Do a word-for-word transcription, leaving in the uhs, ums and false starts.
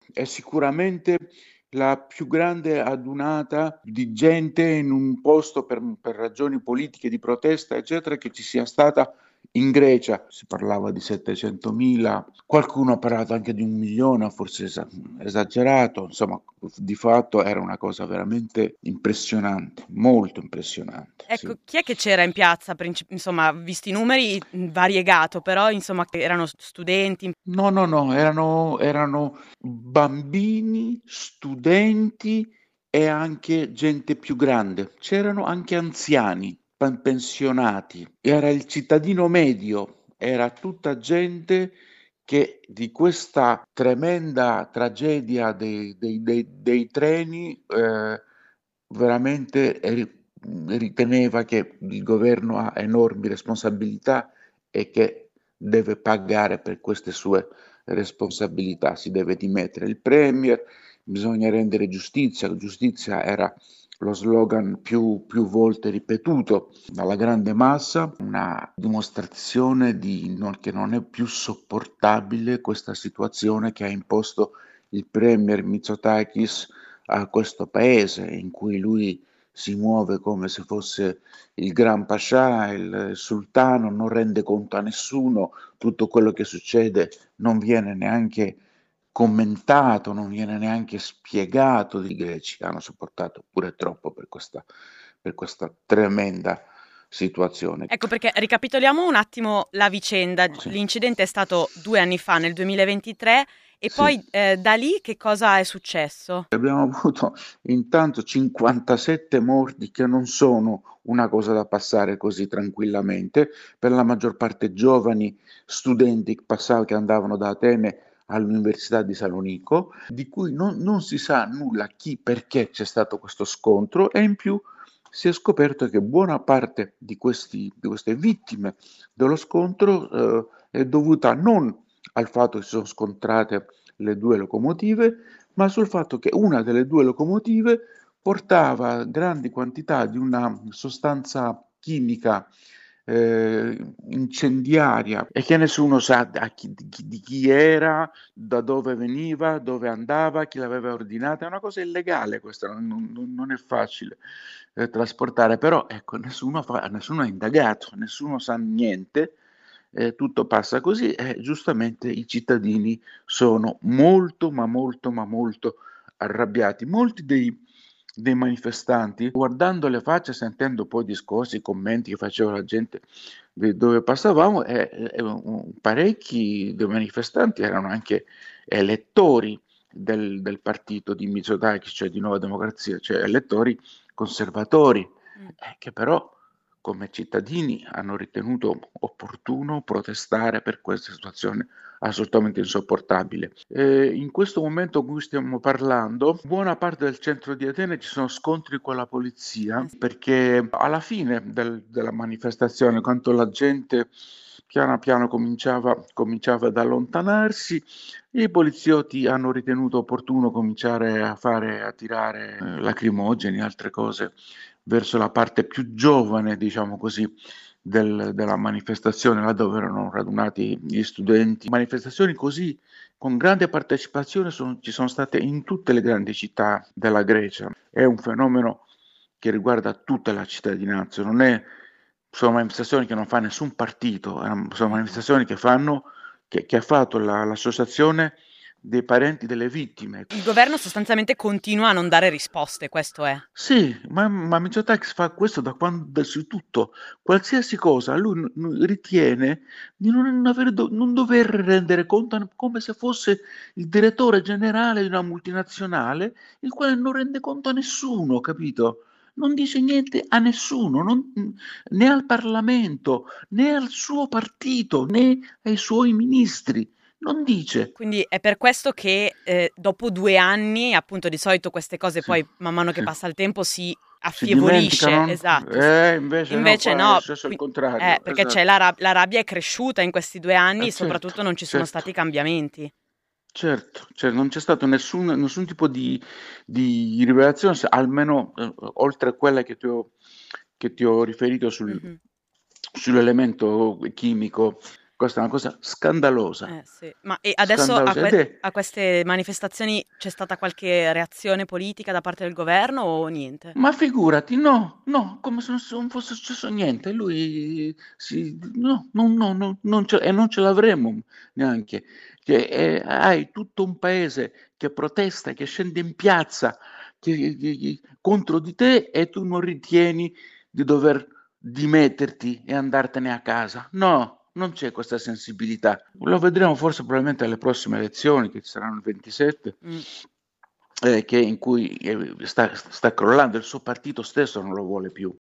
è sicuramente la più grande adunata di gente in un posto per, per ragioni politiche, di protesta, eccetera, che ci sia stata in Grecia. Si parlava di settecentomila, qualcuno ha parlato anche di un milione, forse esa- esagerato, insomma, di fatto era una cosa veramente impressionante, molto impressionante, Ecco, sì. chi è che c'era in piazza? Princi- insomma, visti i numeri, mh, variegato, però insomma che erano studenti. No, no, no, erano, erano bambini, studenti e anche gente più grande. C'erano anche anziani, pen- pensionati. Era il cittadino medio, era tutta gente che di questa tremenda tragedia dei, dei- dei- dei treni eh, veramente ri- riteneva che il governo ha enormi responsabilità e che deve pagare per queste sue responsabilità. Si deve dimettere il premier, bisogna rendere giustizia. Giustizia era lo slogan più, più volte ripetuto dalla grande massa, una dimostrazione di non- che non è più sopportabile questa situazione che ha imposto il premier Mitsotakis a questo paese, in cui lui si muove come se fosse il Gran Pascià, il sultano, non rende conto a nessuno, tutto quello che succede non viene neanche commentato, non viene neanche spiegato. I greci hanno sopportato pure troppo per questa, per questa tremenda situazione. Ecco perché ricapitoliamo un attimo la vicenda. Sì, L'incidente è stato due anni fa, nel duemilaventitré, e sì. poi eh, da lì che cosa è successo? Abbiamo avuto intanto cinquantasette morti che non sono una cosa da passare così tranquillamente, per la maggior parte giovani studenti che passavano, che andavano da Atene all'Università di Salonico, di cui non, non si sa nulla chi, perché c'è stato questo scontro e in più si è scoperto che buona parte di, questi, di queste vittime dello scontro eh, è dovuta non al fatto che si sono scontrate le due locomotive, ma sul fatto che una delle due locomotive portava grandi quantità di una sostanza chimica eh, incendiaria e che nessuno sa da chi- di, chi, di chi era, da dove veniva, dove andava, chi l'aveva ordinata. È una cosa illegale questa, non, non- non è facile eh, trasportare, però ecco, nessuno, fa, nessuno ha indagato, nessuno sa niente. Eh, tutto passa così e giustamente i cittadini sono molto, ma molto, ma molto arrabbiati. Molti dei, dei manifestanti, guardando le facce, sentendo poi discorsi, commenti che faceva la gente di dove passavamo, e, e, um, parecchi dei manifestanti erano anche elettori del, del partito di Mitsotakis, cioè di Nuova Democrazia, cioè elettori conservatori, Mm. eh, che però come cittadini hanno ritenuto opportuno protestare per questa situazione assolutamente insopportabile. Eh, in questo momento in cui stiamo parlando, buona parte del centro di Atene ci sono scontri con la polizia Eh sì. perché alla fine del- della manifestazione, quando la gente piano piano cominciava, cominciava ad allontanarsi, i poliziotti hanno ritenuto opportuno cominciare a fare, a tirare eh, lacrimogeni e altre cose verso la parte più giovane, diciamo così, del- della manifestazione, là dove erano radunati gli studenti. Manifestazioni così, con grande partecipazione, sono- ci sono state in tutte le grandi città della Grecia. È un fenomeno che riguarda tutta la cittadinanza, non è, sono manifestazioni che non fa nessun partito, eh, sono Mhm. manifestazioni che fanno, che, che ha fatto la- l'associazione dei parenti delle vittime. Il governo sostanzialmente continua a non dare risposte, questo è. Sì, ma, ma Mitsotakis fa questo da quando, da su tutto, qualsiasi cosa, lui n- n- ritiene di non, aver do- non dover rendere conto come se fosse il direttore generale di una multinazionale, il quale non rende conto a nessuno, capito? Non dice niente a nessuno, non- né al Parlamento, né al suo partito, né ai suoi ministri. Non dice. Quindi è per questo che eh, dopo due anni, appunto, di solito queste cose Sì, poi man mano che sì. passa il tempo si Si affievolisce, dimenticano? esatto. s- Eh, invece no, Invece qua è no, successo il qui- eh, contrario, perché c'è esatto. la, rab- la rabbia è cresciuta in questi due anni Eh, e certo, soprattutto non ci sono certo, stati cambiamenti. certo, cioè non c'è stato nessun, nessun tipo di, di rivelazione, se- almeno eh, oltre a quella che ti ho, che ti ho riferito sul- Mhm. sull'elemento chimico Questa è una cosa scandalosa, Eh sì, ma e adesso a, scandalosa ed que- è a queste manifestazioni c'è stata qualche reazione politica da parte del governo o niente? ma figurati, no, no, come se non s non fosse successo niente. Lui si no, no, no, no, non ce e non ce l'avremo neanche. Che, ehm, hai tutto un paese che protesta, che scende in piazza, che che che contro di te e tu non ritieni di dover dimetterti e andartene a casa. No, non c'è questa sensibilità. Lo vedremo forse probabilmente alle prossime elezioni, che ci saranno il ventisette. Mh. Eh, che in cui eh, sta, sta crollando, il suo partito stesso non lo vuole più.